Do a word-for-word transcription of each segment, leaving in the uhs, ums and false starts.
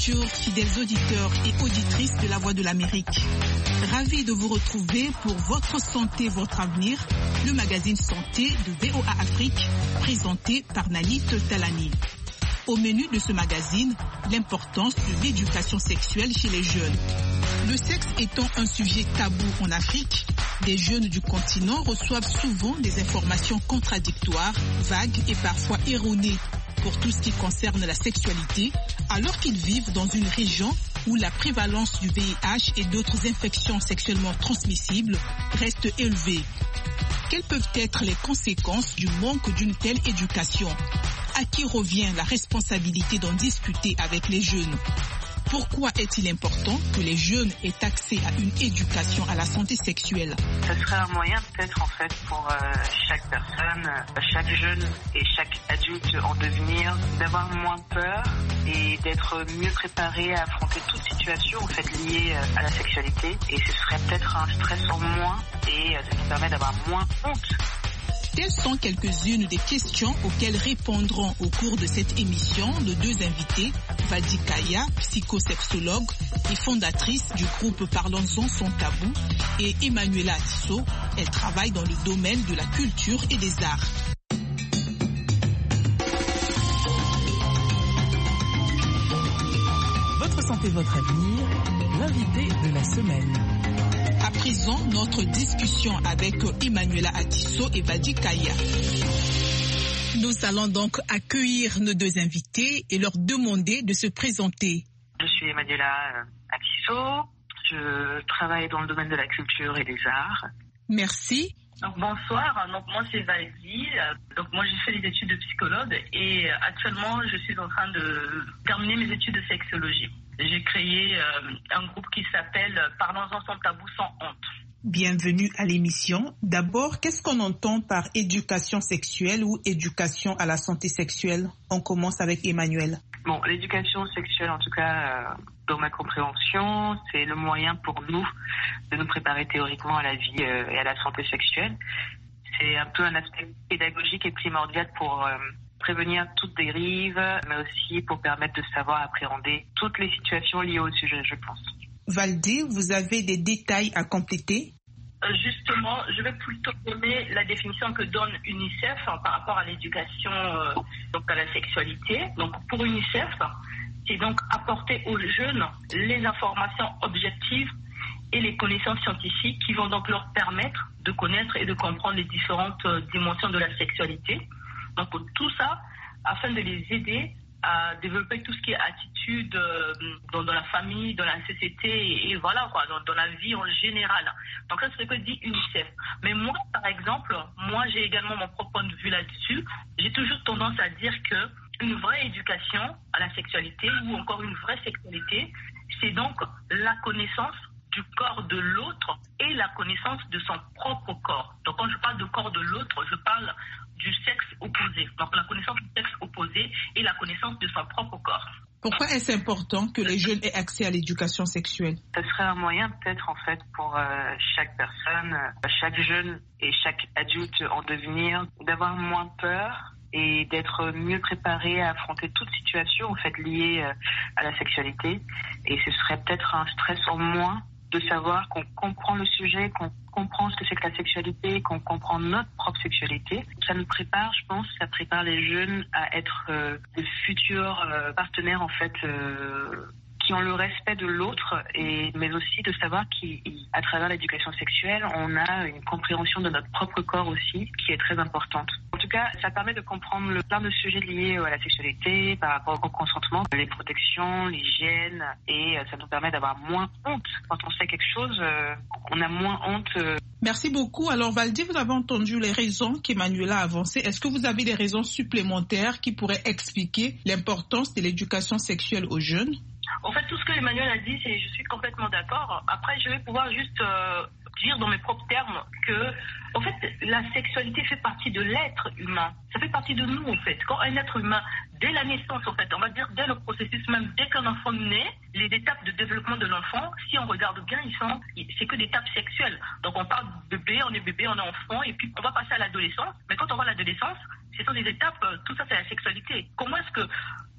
Bonjour, fidèles auditeurs et auditrices de La Voix de l'Amérique. Ravi de vous retrouver pour Votre Santé, Votre Avenir, le magazine Santé de V O A Afrique, présenté par Nalit Talani. Au menu de ce magazine, l'importance de l'éducation sexuelle chez les jeunes. Le sexe étant un sujet tabou en Afrique, des jeunes du continent reçoivent souvent des informations contradictoires, vagues et parfois erronées pour tout ce qui concerne la sexualité, alors qu'ils vivent dans une région où la prévalence du V I H et d'autres infections sexuellement transmissibles reste élevée. Quelles peuvent être les conséquences du manque d'une telle éducation? À qui revient la responsabilité d'en discuter avec les jeunes? Pourquoi est-il important que les jeunes aient accès à une éducation à la santé sexuelle? Ce serait un moyen peut-être en fait pour euh, chaque personne, chaque jeune et chaque adulte en devenir d'avoir moins peur et d'être mieux préparé à affronter toute situation en fait liée à la sexualité. Et ce serait peut-être un stress en moins et ça nous permet d'avoir moins honte. Telles sont quelques-unes des questions auxquelles répondront au cours de cette émission nos deux invités, Valdi Kaya, psychosexologue et fondatrice du groupe Parlons-en sans tabou, et Emmanuela Atisso, elle travaille dans le domaine de la culture et des arts. Votre santé, votre avenir, l'invité de la semaine. À présent, notre discussion avec Emmanuela Atisso et Valdi Kaya. Nous allons donc accueillir nos deux invités et leur demander de se présenter. Je suis Emmanuela Atisso, je travaille dans le domaine de la culture et des arts. Merci. Donc, bonsoir, donc moi c'est Valdi, donc moi j'ai fait des études de psychologue et actuellement je suis en train de terminer mes études de sexologie. J'ai créé euh, un groupe qui s'appelle Parlons-en sans tabou, sans honte. Bienvenue à l'émission. D'abord, qu'est-ce qu'on entend par éducation sexuelle ou éducation à la santé sexuelle? On commence avec Emmanuel. Bon, l'éducation sexuelle, en tout cas, euh, dans ma compréhension, c'est le moyen pour nous de nous préparer théoriquement à la vie euh, et à la santé sexuelle. C'est un peu un aspect pédagogique et primordial pour euh, prévenir toute dérive, mais aussi pour permettre de savoir appréhender toutes les situations liées au sujet, je pense. Valdi, vous avez des détails à compléter? Euh, justement, je vais plutôt donner la définition que donne UNICEF hein, par rapport à l'éducation euh, donc à la sexualité. Donc pour UNICEF, c'est donc apporter aux jeunes les informations objectives et les connaissances scientifiques qui vont donc leur permettre de connaître et de comprendre les différentes euh, dimensions de la sexualité. Donc tout ça afin de les aider à développer tout ce qui est attitude euh, dans, dans la famille, dans la société et, et voilà quoi, dans, dans la vie en général. Donc ça c'est ce que dit UNICEF. Mais moi par exemple, moi j'ai également mon propre point de vue là-dessus. J'ai toujours tendance à dire que une vraie éducation à la sexualité ou encore une vraie sexualité, c'est donc la connaissance du corps de l'autre et la connaissance de son propre corps. Donc quand je parle de corps de l'autre, je parle du sexe opposé. Donc la connaissance du sexe opposé et la connaissance de son propre corps. Pourquoi est-ce important que les jeunes aient accès à l'éducation sexuelle? Ce serait un moyen peut-être en fait pour euh, chaque personne, chaque jeune et chaque adulte en devenir d'avoir moins peur et d'être mieux préparé à affronter toute situation en fait liée euh, à la sexualité. Et ce serait peut-être un stress en moins de savoir qu'on comprend le sujet, qu'on comprend ce que c'est que la sexualité, qu'on comprend notre propre sexualité. Ça nous prépare, je pense, ça prépare les jeunes à être euh, de futurs euh, partenaires, en fait, euh, qui ont le respect de l'autre, et mais aussi de savoir qu'à travers l'éducation sexuelle, on a une compréhension de notre propre corps aussi, qui est très importante. En tout cas, ça permet de comprendre le plein de sujets liés à la sexualité, par rapport au consentement, les protections, l'hygiène, et ça nous permet d'avoir moins honte. Quand on sait quelque chose, euh, on a moins honte. Euh. Merci beaucoup. Alors Valdi, vous avez entendu les raisons qu'Emmanuela a avancées. Est-ce que vous avez des raisons supplémentaires qui pourraient expliquer l'importance de l'éducation sexuelle aux jeunes? En fait, tout ce que Emmanuel a dit, c'est, je suis complètement d'accord. Après, je vais pouvoir juste euh, dire dans mes propres termes que, en fait, la sexualité fait partie de l'être humain. Ça fait partie de nous, en fait. Quand un être humain, dès la naissance, en fait, on va dire dès le processus même, dès qu'un enfant naît, les étapes de développement de l'enfant, si on regarde bien, ils sont, c'est que des étapes sexuelles. Donc, on parle de bébé, on est bébé, on est enfant, et puis on va passer à l'adolescence. Mais quand on va à l'adolescence, ce sont des étapes, tout ça, c'est la sexualité. Comment est-ce que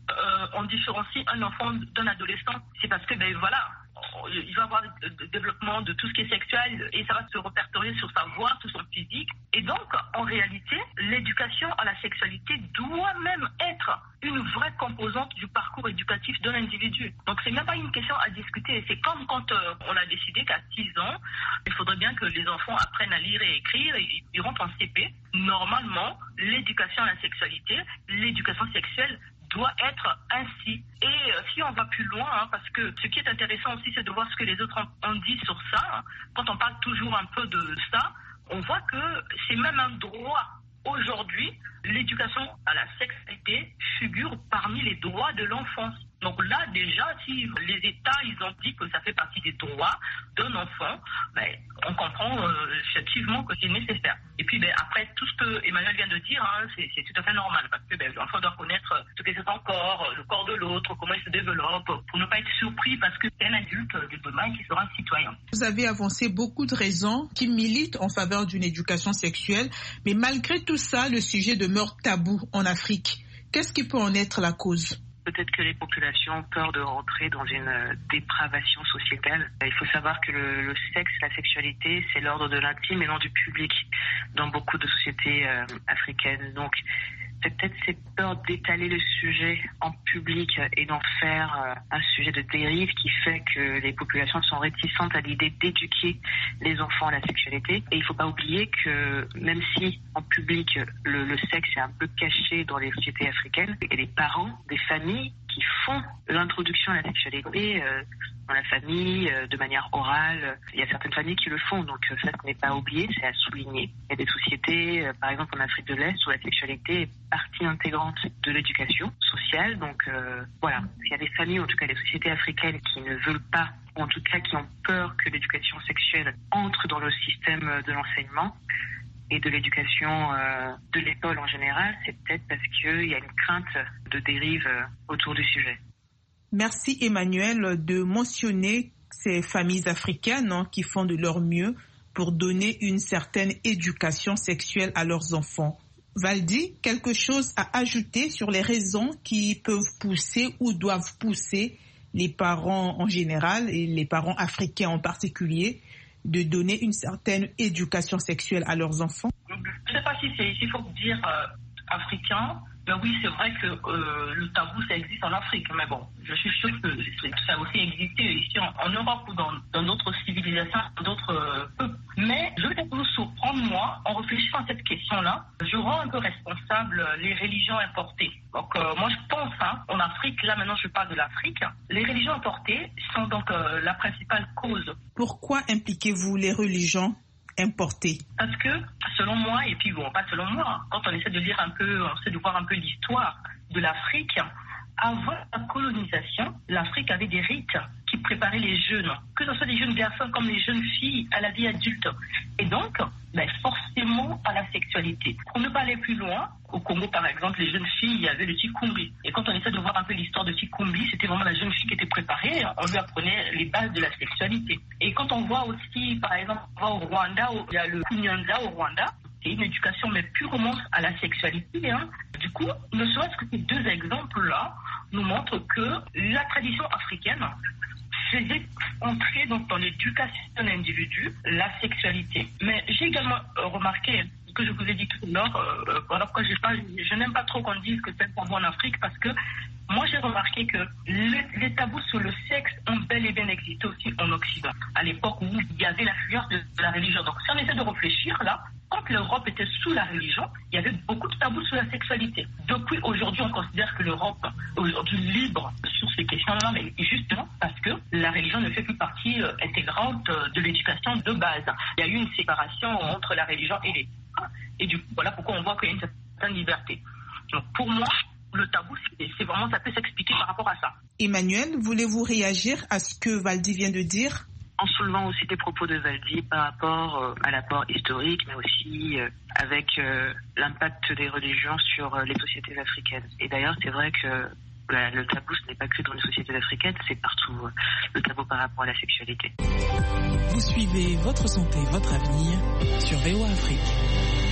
euh, on différencie un enfant d'un adolescent, c'est parce que, ben voilà, il va avoir le développement de tout ce qui est sexuel et ça va se répertorier sur sa voix, sur son physique. Et donc, en réalité, l'éducation à la sexualité doit même être une vraie composante du parcours éducatif d'un individu. Donc, c'est même pas une question à discuter. C'est comme quand euh, on a décidé qu'à six ans, il faudrait bien que les enfants apprennent à lire et écrire et ils rentrent en C P. Normalement, l'éducation à la sexualité, l'éducation sexuelle doit être ainsi. Et euh, si on va plus loin, hein, parce que ce qui est intéressant aussi, c'est de voir ce que les autres ont, ont dit sur ça. Hein. Quand on parle toujours un peu de ça, on voit que c'est même un droit. Aujourd'hui, l'éducation à la sexualité figure parmi les droits de l'enfance. Donc là, déjà, si les États, ils ont dit que ça fait partie des droits d'un enfant, ben, on comprend euh, effectivement que c'est nécessaire. Et puis, ben, après, tout ce que Emmanuel vient de dire, hein, c'est, c'est tout à fait normal, parce que ben, l'enfant doit connaître ce que c'est son corps, le corps de l'autre, comment il se développe, pour ne pas être surpris, parce que c'est un adulte de demain qui sera un citoyen. Vous avez avancé beaucoup de raisons qui militent en faveur d'une éducation sexuelle, mais malgré tout ça, le sujet demeure tabou en Afrique. Qu'est-ce qui peut en être la cause ? Peut-être que les populations ont peur de rentrer dans une dépravation sociétale. Il faut savoir que le, le sexe, la sexualité, c'est l'ordre de l'intime et non du public dans beaucoup de sociétés euh, africaines. Donc, c'est peut-être cette peur d'étaler le sujet en public et d'en faire euh, un sujet de dérive qui fait que les populations sont réticentes à l'idée d'éduquer les enfants à la sexualité. Et il ne faut pas oublier que même si en public le, le sexe est un peu caché dans les sociétés africaines, il y a des parents, des familles qui font l'introduction à la sexualité euh, dans la famille, euh, de manière orale. Il y a certaines familles qui le font, donc euh, ça ce n'est pas oublié, c'est à souligner. Il y a des sociétés, euh, par exemple en Afrique de l'Est, où la sexualité est partie intégrante de l'éducation sociale. Donc euh, voilà, il y a des familles, en tout cas des sociétés africaines qui ne veulent pas, ou en tout cas qui ont peur que l'éducation sexuelle entre dans le système de l'enseignement et de l'éducation euh, de l'école en général, c'est peut-être parce qu'il y a une crainte de dérive euh, autour du sujet. Merci Emmanuel de mentionner ces familles africaines hein, qui font de leur mieux pour donner une certaine éducation sexuelle à leurs enfants. Valdi, quelque chose à ajouter sur les raisons qui peuvent pousser ou doivent pousser les parents en général et les parents africains en particulier de donner une certaine éducation sexuelle à leurs enfants? Je ne sais pas si c'est, s'il faut dire euh, africain, mais oui, c'est vrai que euh, le tabou, ça existe en Afrique. Mais bon, je suis sûre que ça a aussi existé ici en, en Europe ou dans, dans d'autres civilisations, dans d'autres euh, peuples. Mais je vais vous surprendre, moi, en réfléchissant à cette question-là, je rends un peu responsable les religions importées. Donc, euh, moi, je pense, hein, en Afrique, là maintenant je parle de l'Afrique, les religions importées sont donc euh, la principale cause. Pourquoi impliquez-vous les religions importées? Parce que, selon moi, et puis bon, pas selon moi, quand on essaie de lire un peu, on essaie de voir un peu l'histoire de l'Afrique, avant la colonisation, l'Afrique avait des rites qui préparaient les jeunes, que ce soit des jeunes garçons comme les jeunes filles à la vie adulte. Et donc, ben, forcément à la sexualité. Pour ne pas aller plus loin, au Congo par exemple, les jeunes filles, il y avait le Tikumbi. Et quand on essaie de voir un peu l'histoire de Tikumbi, c'était vraiment la jeune fille qui était préparée, on lui apprenait les bases de la sexualité. Et quand on voit aussi, par exemple, on va au Rwanda, il y a le Kunyanza au Rwanda, c'est une éducation mais purement à la sexualité. Hein. Du coup, ne serait-ce que ces deux exemples-là nous montrent que la tradition africaine faisait entrer donc dans l'éducation de l'individu la sexualité. Mais j'ai également euh, remarqué ce que je vous ai dit tout à l'heure, euh, voilà pourquoi j'ai pas, je n'aime pas trop qu'on dise que c'est tabou en Afrique, parce que moi j'ai remarqué que les, les tabous sur le sexe ont bel et bien existé aussi en Occident, à l'époque où il y avait l'influence de, de la religion. Donc si on essaie de réfléchir là, quand l'Europe était sous la religion, il y avait beaucoup de tabous sur la sexualité. Depuis aujourd'hui, on considère que l'Europe est aujourd'hui libre sur ces questions-là, mais justement parce que la religion ne fait plus partie euh, intégrante euh, de l'éducation de base. Il y a eu une séparation entre la religion et l'État. Et du coup, voilà pourquoi on voit qu'il y a une certaine liberté. Donc pour moi, le tabou, c'est, c'est vraiment, ça peut s'expliquer par rapport à ça. Emmanuel, voulez-vous réagir à ce que Valdi vient de dire ? En soulevant aussi des propos de Valdi par rapport euh, à l'apport historique, mais aussi euh, avec euh, l'impact des religions sur euh, les sociétés africaines. Et d'ailleurs, c'est vrai que bah, le tabou, ce n'est pas que dans les sociétés africaines, c'est partout euh, le tabou par rapport à la sexualité. Vous suivez Votre Santé, Votre Avenir sur V O A Afrique.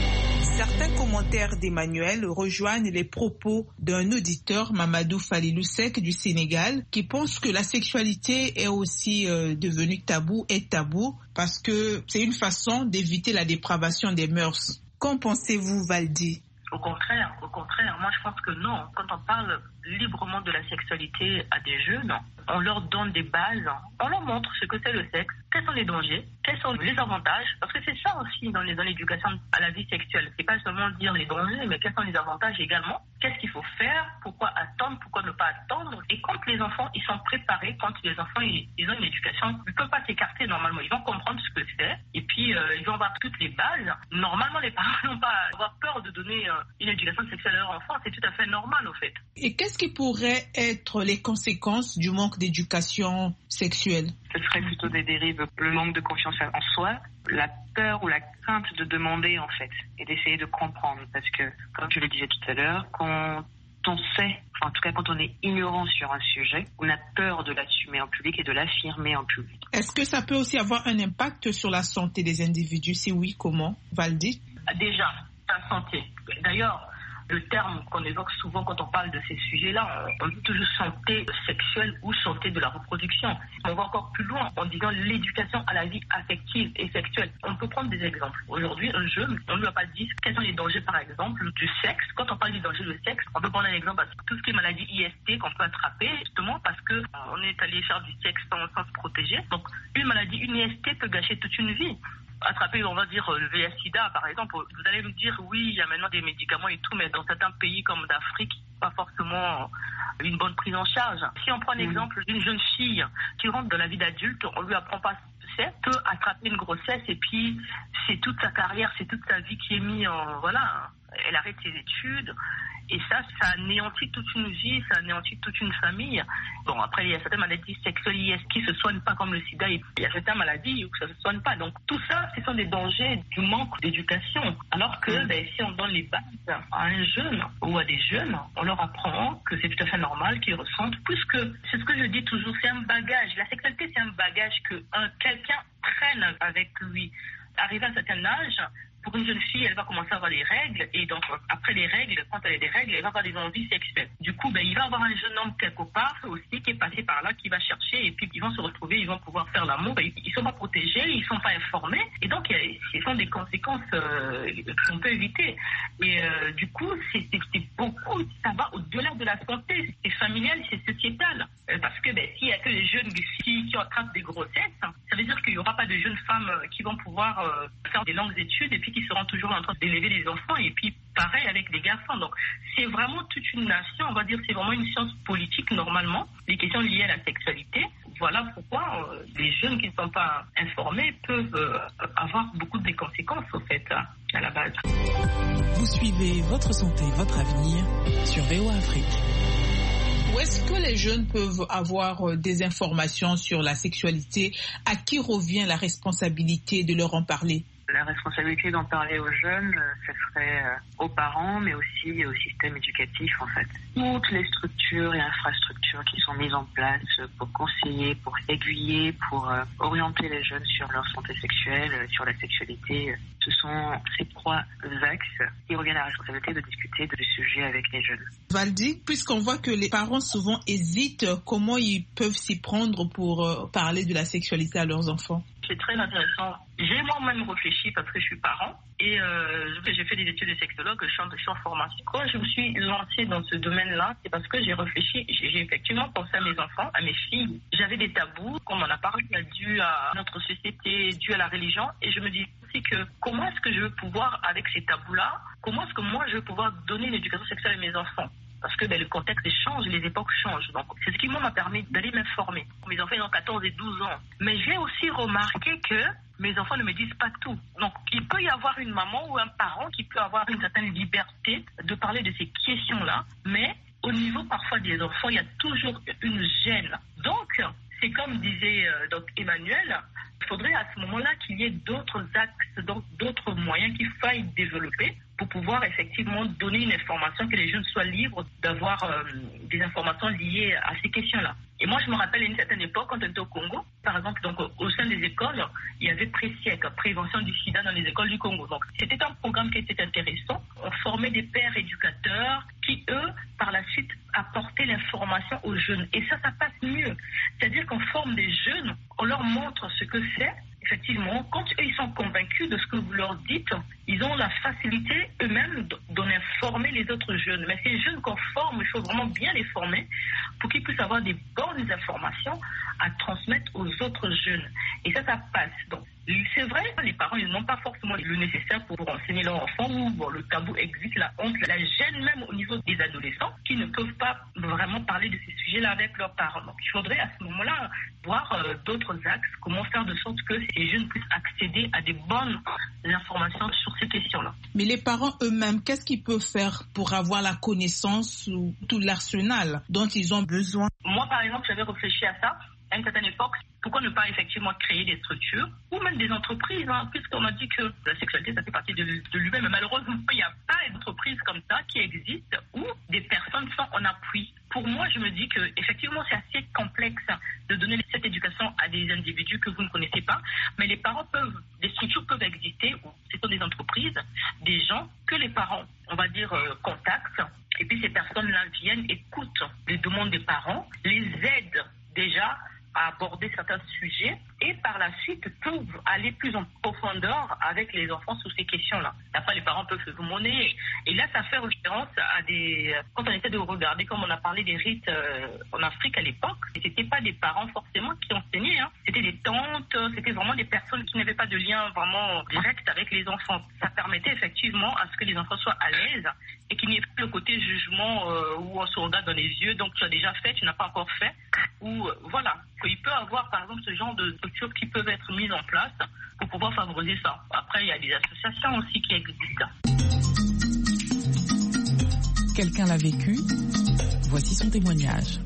Certains commentaires d'Emmanuel rejoignent les propos d'un auditeur, Mamadou Falilou Seck du Sénégal, qui pense que la sexualité est aussi euh, devenue tabou et tabou parce que c'est une façon d'éviter la dépravation des mœurs. Qu'en pensez-vous, Valdi? Au contraire, au contraire, moi je pense que non. Quand on parle librement de la sexualité à des jeunes, on leur donne des bases, on leur montre ce que c'est le sexe, quels sont les dangers, quels sont les avantages, parce que c'est ça aussi dans, les, dans l'éducation à la vie sexuelle. C'est pas seulement dire les dangers, mais quels sont les avantages également, qu'est-ce qu'il faut faire, pourquoi attendre, pourquoi ne pas attendre. Et quand les enfants ils sont préparés, quand les enfants ils, ils ont une éducation, ils ne peuvent pas s'écarter normalement, ils vont comprendre ce que c'est, et puis euh, ils vont avoir toutes les bases. Normalement, les parents n'ont pas à avoir peur de donner euh, une éducation sexuelle à leur enfant, c'est tout à fait normal au fait. Et qu'est-ce qui pourrait être les conséquences du manque d'éducation sexuelle? Ce serait plutôt des dérives, le manque de confiance en soi, la peur ou la crainte de demander en fait, et d'essayer de comprendre. Parce que, comme je le disais tout à l'heure, quand on sait, enfin, en tout cas quand on est ignorant sur un sujet, on a peur de l'assumer en public et de l'affirmer en public. Est-ce que ça peut aussi avoir un impact sur la santé des individus? Si oui, comment? Valdi? Déjà, la santé. D'ailleurs, le terme qu'on évoque souvent quand on parle de ces sujets-là, on dit toujours santé sexuelle ou santé de la reproduction. On va encore plus loin en disant l'éducation à la vie affective et sexuelle. On peut prendre des exemples. Aujourd'hui, un jeune, on ne lui a pas dit quels sont les dangers, par exemple, du sexe. Quand on parle du danger du sexe, on peut prendre un exemple à tout ce qui est maladie I S T qu'on peut attraper, justement parce qu'on est allé faire du sexe sans, sans se protéger. Donc, une maladie, une I S T peut gâcher toute une vie. Attraper, on va dire, le V I H sida, par exemple, vous allez me dire, oui, il y a maintenant des médicaments et tout, mais dans certains pays comme d'Afrique, pas forcément une bonne prise en charge. Si on prend l'exemple d'une jeune fille qui rentre dans la vie d'adulte, on lui apprend pas ce que c'est, peut attraper une grossesse et puis c'est toute sa carrière, c'est toute sa vie qui est mise en, voilà, elle arrête ses études. Et ça, ça anéantit toute une vie, ça anéantit toute une famille. Bon, après, il y a certaines maladies sexuelles qui ne se soignent pas comme le sida. Il y a certaines maladies où ça ne se soigne pas. Donc, tout ça, ce sont des dangers du manque d'éducation. Alors que ben, si on donne les bases à un jeune ou à des jeunes, on leur apprend que c'est tout à fait normal qu'ils ressentent. Puisque, c'est ce que je dis toujours, c'est un bagage. La sexualité, c'est un bagage que un, quelqu'un traîne avec lui. Arrivé à un certain âge, pour une jeune fille, elle va commencer à avoir des règles, et donc après les règles, quand elle a des règles, elle va avoir des envies sexuelles. Du coup, ben, il va avoir un jeune homme quelque part aussi qui est passé par là, qui va chercher, et puis ils vont se retrouver, ils vont pouvoir faire l'amour. Ben, ils ne sont pas protégés, ils ne sont pas informés, et donc ce sont des conséquences euh, qu'on peut éviter. Et euh, du coup, c'est, c'est, c'est beaucoup, ça va au-delà de la santé, c'est familial, c'est sociétal. Euh, parce que ben, s'il n'y a que les jeunes filles qui attrapent des grossesses, ça veut dire qu'il n'y aura pas de jeunes femmes qui vont pouvoir euh, faire des longues études, et puis qui seront toujours en train d'élever les enfants, et puis pareil avec les garçons. Donc c'est vraiment toute une nation, on va dire, c'est vraiment une science politique normalement, les questions liées à la sexualité. Voilà pourquoi euh, les jeunes qui ne sont pas informés peuvent euh, avoir beaucoup de conséquences au fait, à, à la base. Vous suivez Votre Santé, Votre Avenir sur V O A Afrique. Où est-ce que les jeunes peuvent avoir des informations sur la sexualité? À qui revient la responsabilité de leur en parler? La responsabilité d'en parler aux jeunes, ce serait aux parents, mais aussi au système éducatif, en fait. Toutes les structures et infrastructures qui sont mises en place pour conseiller, pour aiguiller, pour orienter les jeunes sur leur santé sexuelle, sur la sexualité, ce sont ces trois axes qui reviennent à la responsabilité de discuter du sujet avec les jeunes. Valdi, puisqu'on voit que les parents souvent hésitent, comment ils peuvent s'y prendre pour parler de la sexualité à leurs enfants? C'est très intéressant. J'ai moi-même réfléchi parce que je suis parent et euh, j'ai fait des études de sexologue, je suis, en, je suis en formation. Quand je me suis lancée dans ce domaine-là, c'est parce que j'ai réfléchi, j'ai, j'ai effectivement pensé à mes enfants, à mes filles. J'avais des tabous, comme on a parlé, dû à notre société, dû à la religion, et je me dis aussi que comment est-ce que je veux pouvoir, avec ces tabous-là, comment est-ce que moi je veux pouvoir donner une éducation sexuelle à mes enfants? Parce que ben, le contexte change, les époques changent. Donc, c'est ce qui m'a permis d'aller m'informer. Mes enfants ont quatorze et douze ans. Mais j'ai aussi remarqué que mes enfants ne me disent pas tout. Donc, il peut y avoir une maman ou un parent qui peut avoir une certaine liberté de parler de ces questions-là. Mais au niveau parfois des enfants, il y a toujours une gêne. Donc, c'est comme disait euh, donc Emmanuel, il faudrait à ce moment-là qu'il y ait d'autres axes, donc d'autres moyens qu'il faille développer pour pouvoir effectivement donner une information, que les jeunes soient libres d'avoir euh, des informations liées à ces questions-là. Et moi, je me rappelle à une certaine époque, quand on était au Congo, par exemple, donc au sein des écoles, il y avait Présiec, prévention du sida dans les écoles du Congo. Donc, c'était un programme qui était intéressant. On formait des pères éducateurs qui, eux, par la suite, apportaient l'information aux jeunes. Et ça, ça passe mieux. C'est-à-dire qu'on forme des jeunes, on leur montre ce que c'est. Effectivement, quand eux, ils sont convaincus de ce que vous leur dites, ils ont la facilité eux-mêmes d'en informer les autres jeunes. Mais ces jeunes qu'on forme, il faut vraiment bien les former pour qu'ils puissent avoir des bonnes informations à transmettre aux autres jeunes. Et ça, ça passe. Donc, c'est vrai, les parents, ils n'ont pas forcément le nécessaire pour enseigner leurs enfants, ou bon, le tabou existe, la honte, la gêne même au niveau des adolescents qui ne peuvent pas vraiment parler de ces sujets-là avec leurs parents. Donc, il faudrait à ce moment-là voir euh, d'autres axes, comment faire de sorte que ces jeunes puissent accéder à des bonnes informations sur ces questions-là. Mais les parents eux-mêmes, qu'est-ce qu'ils peuvent faire pour avoir la connaissance ou tout l'arsenal dont ils ont besoin? Moi, par exemple, j'avais réfléchi à ça. À une certaine époque, pourquoi ne pas effectivement créer des structures ou même des entreprises, hein, puisqu'on a dit que la sexualité, ça fait partie de, de lui-même. Mais malheureusement, il n'y a pas d'entreprise comme ça qui existe où des personnes sont en appui. Pour moi, je me dis que effectivement, c'est assez complexe de donner cette éducation à des individus que vous ne connaissez pas, mais les parents peuvent, des structures peuvent exister, où ce sont des entreprises, des gens que les parents, on va dire, euh, contactent, et puis ces personnes-là viennent, écoutent les demandes des parents, les aident déjà à aborder certains sujets et par la suite peuvent aller plus en profondeur avec les enfants sur ces questions-là. Après, les parents peuvent se monnayer. Et là, ça fait référence à des... Quand on essaie de regarder, comme on a parlé des rites euh, en Afrique à l'époque, et c'était pas des parents forcément qui enseignaient, hein. C'était des tantes, c'était vraiment des personnes qui n'avaient pas de lien vraiment direct avec les enfants. Ça permettait effectivement à ce que les enfants soient à l'aise et qu'il n'y ait plus le côté jugement euh, où on se regarde dans les yeux, donc tu as déjà fait, tu n'as pas encore fait, ou euh, voilà. Il peut y avoir par exemple ce genre de structures qui peuvent être mises en place pour pouvoir favoriser ça. Après, il y a des associations aussi qui existent. Quelqu'un l'a vécu, voici son témoignage.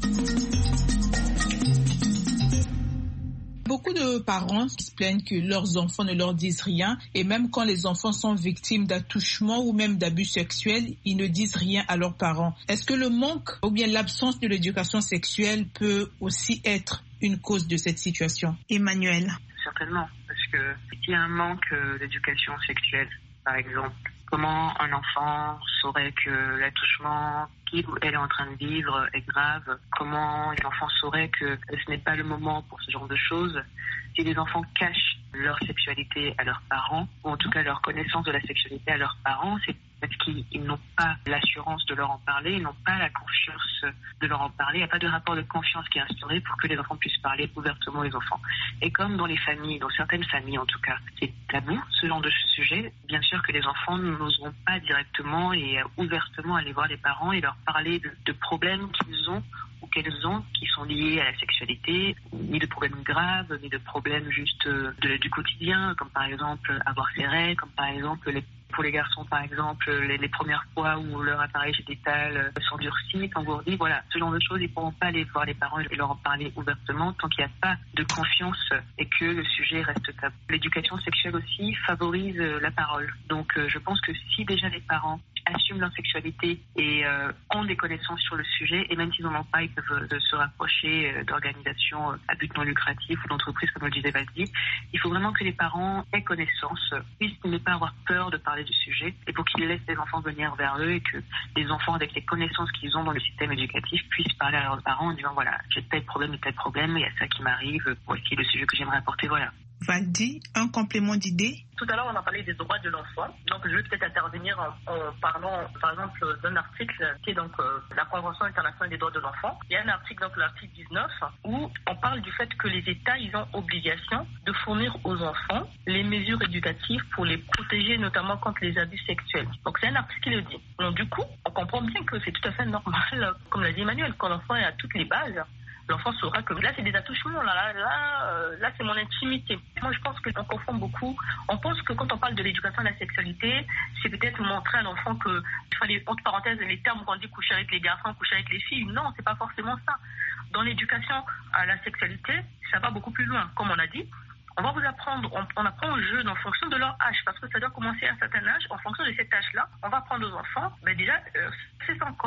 Beaucoup de parents se plaignent que leurs enfants ne leur disent rien et même quand les enfants sont victimes d'attouchements ou même d'abus sexuels, ils ne disent rien à leurs parents. Est-ce que le manque ou bien l'absence de l'éducation sexuelle peut aussi être une cause de cette situation? Emmanuel. Certainement, parce que s'il y a un manque d'éducation sexuelle, par exemple, comment un enfant saurait que l'attouchement qu'il ou elle est en train de vivre est grave? Comment l'enfant saurait que ce n'est pas le moment pour ce genre de choses? Si les enfants cachent leur sexualité à leurs parents, ou en tout cas leur connaissance de la sexualité à leurs parents, c'est parce qu'ils n'ont pas l'assurance de leur en parler, ils n'ont pas la confiance de leur en parler. Il n'y a pas de rapport de confiance qui est instauré pour que les enfants puissent parler ouvertement aux enfants. Et comme dans les familles, dans certaines familles en tout cas, c'est tabou ce genre de sujet, bien sûr que les enfants n'oseront pas directement et ouvertement aller voir les parents et leur parler de, de problèmes qu'ils ont ou qu'elles ont qui sont liés à la sexualité, ni de problèmes graves, ni de problèmes juste de, du quotidien, comme par exemple avoir ses règles, comme par exemple les pour les garçons, par exemple, les, les premières fois où leur appareil génital s'endurcit, quand vous leur dites, voilà, ce genre de choses, ils ne pourront pas aller voir les parents et leur en parler ouvertement tant qu'il n'y a pas de confiance et que le sujet reste tabou. L'éducation sexuelle aussi favorise la parole. Donc, euh, je pense que si déjà les parents assument leur sexualité et euh, ont des connaissances sur le sujet, et même s'ils n'en ont pas, ils peuvent euh, se rapprocher euh, d'organisations euh, à but non lucratif ou d'entreprises, comme le disait Valdi. Il faut vraiment que les parents aient connaissance, puissent ne pas avoir peur de parler du sujet, et pour qu'ils laissent les enfants venir vers eux et que les enfants, avec les connaissances qu'ils ont dans le système éducatif, puissent parler à leurs parents en disant voilà, j'ai tel problème et tel problème, il y a ça qui m'arrive, voici le sujet que j'aimerais apporter, voilà. Valdi, un complément d'idée? Tout à l'heure, on a parlé des droits de l'enfant. Donc, je vais peut-être intervenir en, en parlant, par exemple, d'un article qui est donc euh, la Convention internationale des droits de l'enfant. Il y a un article, donc l'article dix-neuf, où on parle du fait que les États, ils ont obligation de fournir aux enfants les mesures éducatives pour les protéger, notamment contre les abus sexuels. Donc, c'est un article qui le dit. Donc, du coup, on comprend bien que c'est tout à fait normal, comme l'a dit Emmanuel, quand l'enfant est à toutes les bases. L'enfant saura que là, c'est des attouchements, là, là, là, euh, là, c'est mon intimité. Moi, je pense qu'on confond beaucoup. On pense que quand on parle de l'éducation à la sexualité, c'est peut-être montrer à l'enfant que, entre parenthèses, les termes qu'on dit coucher avec les garçons, coucher avec les filles. Non, c'est pas forcément ça. Dans l'éducation à la sexualité, ça va beaucoup plus loin. Comme on a dit, on va vous apprendre, on, on apprend aux jeunes en fonction de leur âge, parce que ça doit commencer à un certain âge. En fonction de cet âge-là, on va apprendre aux enfants, ben déjà, euh, c'est son corps.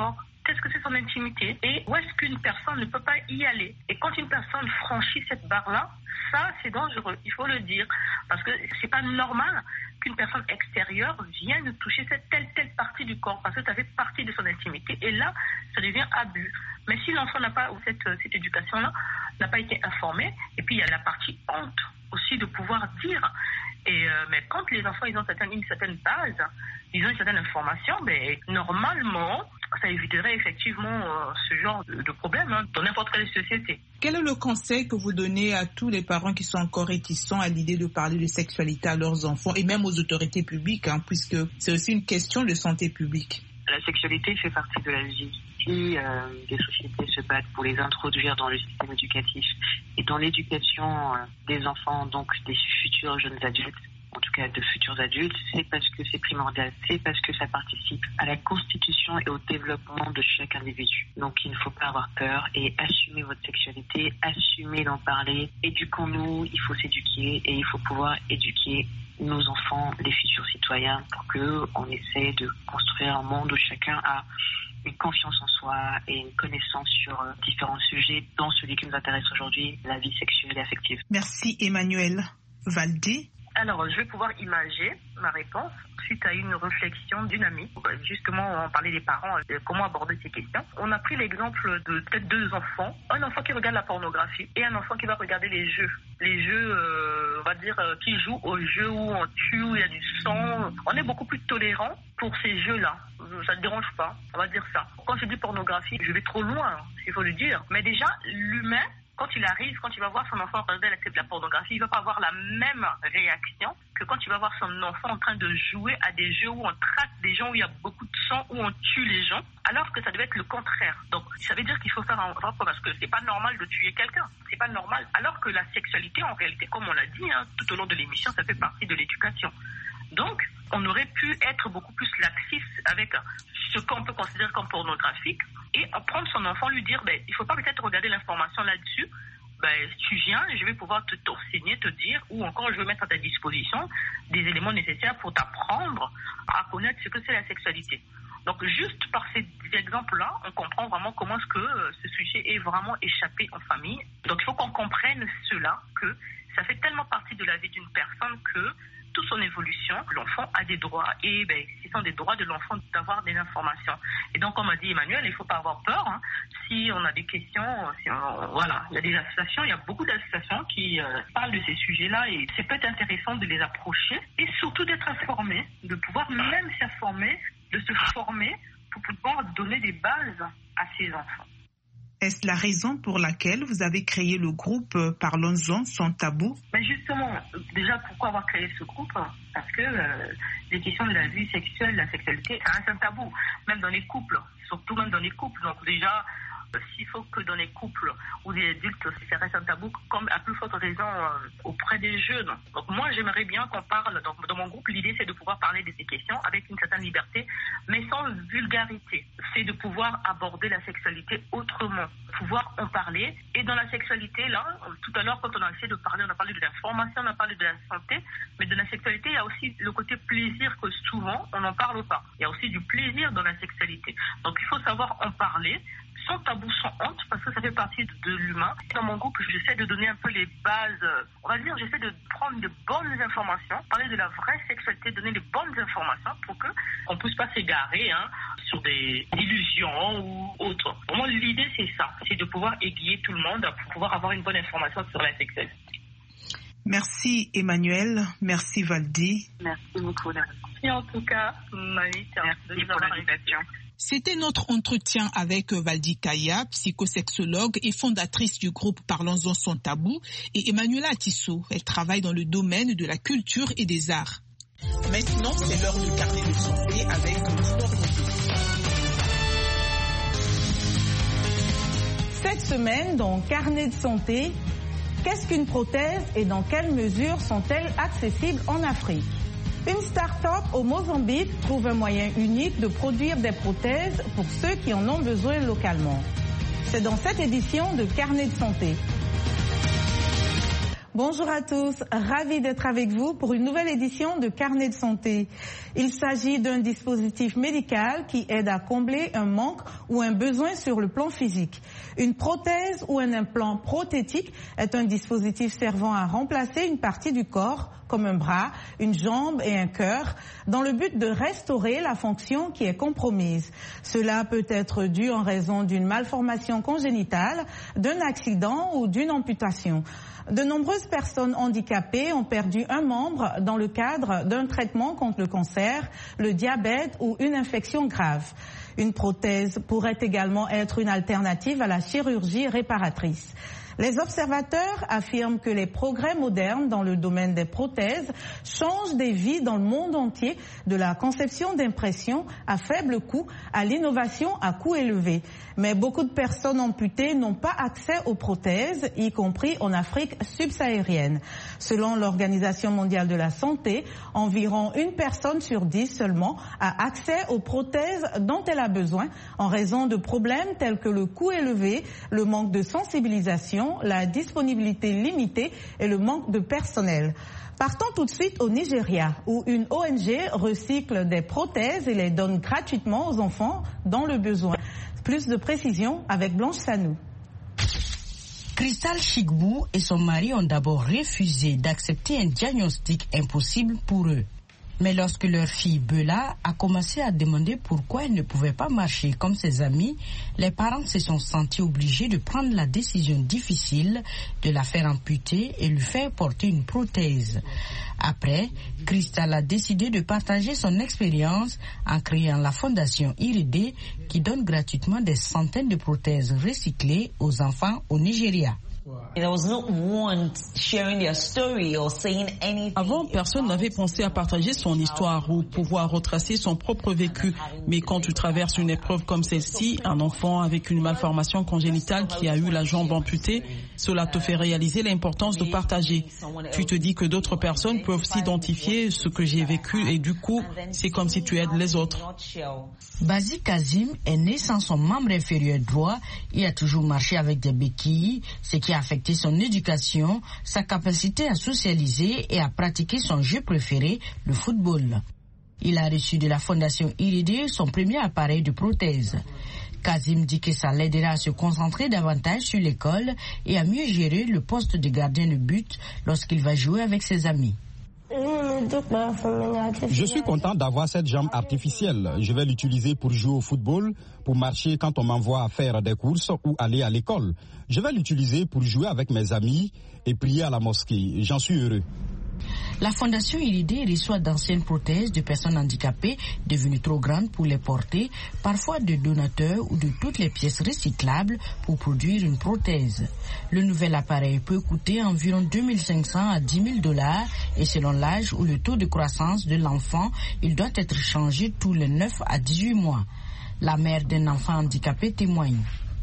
qu'est-ce que c'est son intimité et où est-ce qu'une personne ne peut pas y aller. Et quand une personne franchit cette barre-là, ça, c'est dangereux, il faut le dire. Parce que c'est pas normal qu'une personne extérieure vienne toucher cette telle, telle partie du corps, parce que ça fait partie de son intimité. Et là, ça devient abus. Mais si l'enfant n'a pas, ou cette, cette éducation-là, n'a pas été informé, et puis il y a la partie honte aussi de pouvoir dire. Et, euh, mais quand les enfants ils ont certaine, une certaine base, ils ont une certaine information, mais normalement, ça éviterait effectivement euh, ce genre de, de problème hein, dans n'importe quelle société. Quel est le conseil que vous donnez à tous les parents qui sont encore réticents à l'idée de parler de sexualité à leurs enfants et même aux autorités publiques, hein, puisque c'est aussi une question de santé publique? La sexualité fait partie de la vie. Si euh, des sociétés se battent pour les introduire dans le système éducatif et dans l'éducation euh, des enfants, donc des futurs jeunes adultes, en tout cas de futurs adultes, c'est parce que c'est primordial, c'est parce que ça participe à la constitution et au développement de chaque individu. Donc il ne faut pas avoir peur et assumer votre sexualité, assumer d'en parler. Éduquons-nous, il faut s'éduquer et il faut pouvoir éduquer nos enfants, les futurs citoyens, pour qu'on essaie de construire un monde où chacun a une confiance en soi et une connaissance sur euh, différents sujets, dont celui qui nous intéresse aujourd'hui, la vie sexuelle et affective. Merci Emmanuel. Valdi? Alors, je vais pouvoir imager ma réponse suite à une réflexion d'une amie. Justement, on parlait des parents, de comment aborder ces questions. On a pris l'exemple de peut-être deux enfants. Un enfant qui regarde la pornographie et un enfant qui va regarder les jeux. Les jeux, euh, on va dire, euh, qui jouent aux jeux où on tue, où il y a du sang. On est beaucoup plus tolérant pour ces jeux-là. Ça ne dérange pas, on va dire ça. Quand je dis pornographie, je vais trop loin, il faut le dire. Mais déjà, l'humain, quand il arrive, quand il va voir son enfant regarder la pornographie, il ne va pas avoir la même réaction que quand il va voir son enfant en train de jouer à des jeux où on traque des gens, où il y a beaucoup de sang, où on tue les gens, alors que ça devait être le contraire. Donc, ça veut dire qu'il faut faire un rapport, parce que c'est pas normal de tuer quelqu'un. C'est pas normal. Alors que la sexualité, en réalité, comme on l'a dit, hein, tout au long de l'émission, ça fait partie de l'éducation. Donc, on aurait pu être beaucoup plus laxiste avec ce qu'on peut considérer comme pornographique et prendre son enfant, lui dire, ben, il ne faut pas peut-être regarder l'information là-dessus, ben, tu viens, je vais pouvoir te t'enseigner, te dire, ou encore je vais mettre à ta disposition des éléments nécessaires pour t'apprendre à connaître ce que c'est la sexualité. Donc, juste par ces exemples-là, on comprend vraiment comment est-ce que euh, ce sujet est vraiment échappé en famille. Donc, il faut qu'on comprenne cela, que ça fait tellement partie de la vie d'une personne que toute son évolution, l'enfant a des droits et ben, ce sont des droits de l'enfant d'avoir des informations. Et donc, comme a dit Emmanuel, il ne faut pas avoir peur. Hein. Si on a des questions, si on, voilà, il y a des associations, il y a beaucoup d'associations qui euh, parlent de ces sujets-là et c'est peut-être intéressant de les approcher et surtout d'être informé, de pouvoir même s'informer, de se former pour pouvoir donner des bases à ces enfants. Est-ce la raison pour laquelle vous avez créé le groupe Parlons-en sans tabou? Mais justement, déjà, pourquoi avoir créé ce groupe? Parce que euh, les questions de la vie sexuelle, la sexualité, ça reste un tabou, même dans les couples, surtout même dans les couples. Donc déjà, s'il faut que dans les couples ou des adultes, ça reste un tabou, comme à plus forte raison euh, auprès des jeunes. Donc moi, j'aimerais bien qu'on parle, donc, dans mon groupe, l'idée c'est de pouvoir parler de ces questions avec une certaine liberté, mais sans vulgarité. C'est de pouvoir aborder la sexualité autrement, pouvoir en parler. Et dans la sexualité, là, tout à l'heure, quand on a essayé de parler, on a parlé de l'information, on a parlé de la santé, mais de la sexualité, il y a aussi le côté plaisir que souvent, on n'en parle pas. Il y a aussi du plaisir dans la sexualité. Donc il faut savoir en parler, sans tabou, sans honte, parce que ça fait partie de l'humain. Dans mon groupe, j'essaie de donner un peu les bases, on va dire, j'essaie de prendre de bonnes informations, parler de la vraie sexualité, donner les bonnes informations pour que on puisse pas s'égarer hein, sur des illusions ou autres. Pour moi, l'idée, c'est ça, c'est de pouvoir aiguiller tout le monde pour pouvoir avoir une bonne information sur la sexualité. Merci Emmanuel, merci Valdi. Merci beaucoup. Merci en tout cas, Marie, merci pour l'invitation. C'était notre entretien avec Valdi Kaya, psychosexologue et fondatrice du groupe Parlons-en sans tabou, et Emmanuela Atisso. Elle travaille dans le domaine de la culture et des arts. Maintenant, c'est l'heure du carnet de santé avec Flore. Cette semaine, dans Carnet de santé, qu'est-ce qu'une prothèse et dans quelle mesure sont-elles accessibles en Afrique? Une start-up au Mozambique trouve un moyen unique de produire des prothèses pour ceux qui en ont besoin localement. C'est dans cette édition de Carnet de santé. Bonjour à tous, ravi d'être avec vous pour une nouvelle édition de Carnet de santé. Il s'agit d'un dispositif médical qui aide à combler un manque ou un besoin sur le plan physique. Une prothèse ou un implant prothétique est un dispositif servant à remplacer une partie du corps, comme un bras, une jambe et un cœur, dans le but de restaurer la fonction qui est compromise. Cela peut être dû en raison d'une malformation congénitale, d'un accident ou d'une amputation. De nombreuses personnes handicapées ont perdu un membre dans le cadre d'un traitement contre le cancer, le diabète ou une infection grave. Une prothèse pourrait également être une alternative à la chirurgie réparatrice. Les observateurs affirment que les progrès modernes dans le domaine des prothèses changent des vies dans le monde entier, de la conception d'impressions à faible coût à l'innovation à coût élevé. Mais beaucoup de personnes amputées n'ont pas accès aux prothèses, y compris en Afrique subsaharienne. Selon l'Organisation mondiale de la santé, environ une personne sur dix seulement a accès aux prothèses dont elle a besoin en raison de problèmes tels que le coût élevé, le manque de sensibilisation, la disponibilité limitée et le manque de personnel. Partons tout de suite au Nigeria, où une O N G recycle des prothèses et les donne gratuitement aux enfants dans le besoin. Plus de précisions avec Blanche Sanou. Crystal Chigbou et son mari ont d'abord refusé d'accepter un diagnostic impossible pour eux. Mais lorsque leur fille Bella a commencé à demander pourquoi elle ne pouvait pas marcher comme ses amis, les parents se sont sentis obligés de prendre la décision difficile de la faire amputer et lui faire porter une prothèse. Après, Crystal a décidé de partager son expérience en créant la fondation Iride qui donne gratuitement des centaines de prothèses recyclées aux enfants au Nigeria. Avant, personne n'avait pensé à partager son histoire ou pouvoir retracer son propre vécu. Mais quand tu traverses une épreuve comme celle-ci, un enfant avec une malformation congénitale qui a eu la jambe amputée, cela te fait réaliser l'importance de partager. Tu te dis que d'autres personnes peuvent s'identifier à ce que j'ai vécu et du coup, c'est comme si tu aides les autres. Bazi Kazim est né sans son membre inférieur droit et a toujours marché avec des béquilles, ce qui a affecté son éducation, sa capacité à socialiser et à pratiquer son jeu préféré, le football. Il a reçu de la fondation Iride son premier appareil de prothèse. Kazim dit que ça l'aidera à se concentrer davantage sur l'école et à mieux gérer le poste de gardien de but lorsqu'il va jouer avec ses amis. Je suis content d'avoir cette jambe artificielle. Je vais l'utiliser pour jouer au football, pour marcher quand on m'envoie faire des courses ou aller à l'école. Je vais l'utiliser pour jouer avec mes amis et prier à la mosquée. J'en suis heureux. La fondation Iride reçoit d'anciennes prothèses de personnes handicapées devenues trop grandes pour les porter, parfois de donateurs ou de toutes les pièces recyclables pour produire une prothèse. Le nouvel appareil peut coûter environ deux mille cinq cents à dix mille dollars et selon l'âge ou le taux de croissance de l'enfant, il doit être changé tous les neuf à dix-huit mois. La mère d'un enfant handicapé témoigne.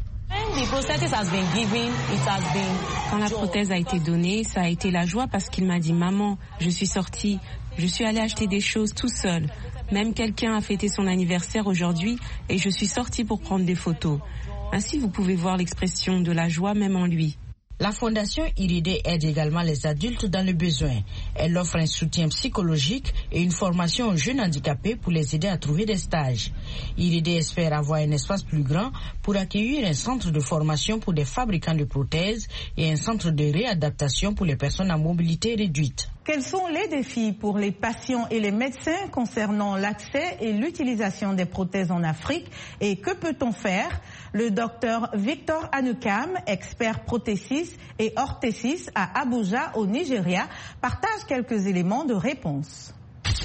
Quand la prothèse a été donnée, ça a été la joie parce qu'il m'a dit « Maman, je suis sortie, je suis allée acheter des choses tout seul. Même quelqu'un a fêté son anniversaire aujourd'hui et je suis sortie pour prendre des photos. » Ainsi, vous pouvez voir l'expression de la joie même en lui. La fondation Iride aide également les adultes dans le besoin. Elle offre un soutien psychologique et une formation aux jeunes handicapés pour les aider à trouver des stages. Iride espère avoir un espace plus grand pour accueillir un centre de formation pour des fabricants de prothèses et un centre de réadaptation pour les personnes à mobilité réduite. Quels sont les défis pour les patients et les médecins concernant l'accès et l'utilisation des prothèses en Afrique et que peut-on faire? Le docteur Victor Anukam, expert prothésiste et orthésiste à Abuja au Nigeria, partage quelques éléments de réponse.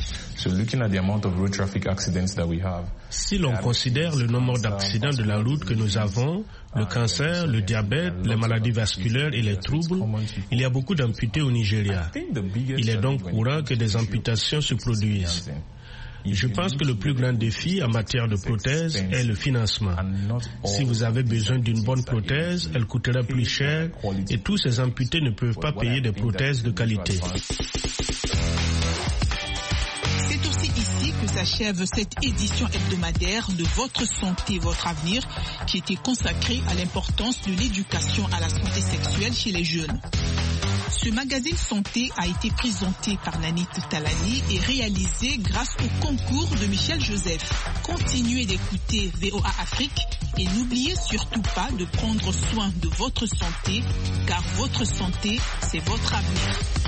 Si l'on considère le nombre d'accidents de la route que nous avons, le cancer, le diabète, les maladies vasculaires et les troubles, il y a beaucoup d'amputés au Nigeria. Il est donc courant que des amputations se produisent. Je pense que le plus grand défi en matière de prothèse est le financement. Si vous avez besoin d'une bonne prothèse, elle coûtera plus cher et tous ces amputés ne peuvent pas payer des prothèses de qualité. C'est aussi ici que s'achève cette édition hebdomadaire de Votre Santé, Votre Avenir, qui était consacrée à l'importance de l'éducation à la santé sexuelle chez les jeunes. Ce magazine santé a été présenté par Nanit Talani et réalisé grâce au concours de Michel Joseph. Continuez d'écouter V O A Afrique et n'oubliez surtout pas de prendre soin de votre santé, car votre santé, c'est votre avenir.